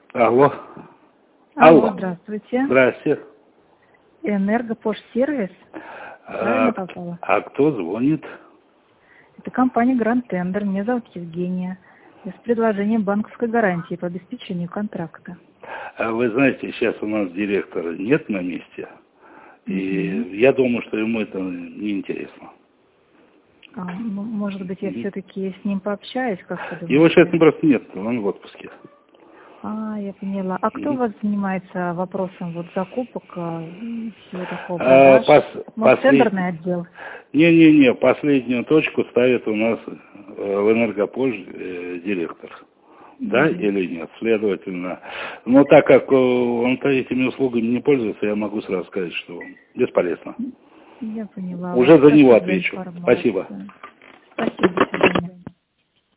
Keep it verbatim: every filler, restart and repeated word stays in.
Алло. Алло, Алло. здравствуйте. Здрасте. Энергопош-сервис. Правильно А, попала? а кто звонит? Это компания Grand Tender. Меня зовут Евгения. Я с предложением банковской гарантии по обеспечению контракта. А вы знаете, сейчас у нас директора нет на месте. И Угу. я думаю, что ему это неинтересно. А, ну, может быть, я все-таки с ним пообщаюсь, как вы думаете? Его сейчас просто нет, он в отпуске. А, я поняла. А кто у вас занимается вопросом вот закупок, а, всего такого, А, продаж? пос, Может, послед... тендерный отдел? Не-не-не, последнюю точку ставит у нас э, в Энергопош э, директор. Да Угу. или нет? Следовательно. Но так как э, он-то этими услугами не пользуется, я могу сразу сказать, что бесполезно. Я поняла. Уже вас. за него Спасибо за отвечу. информацию. Спасибо. Спасибо.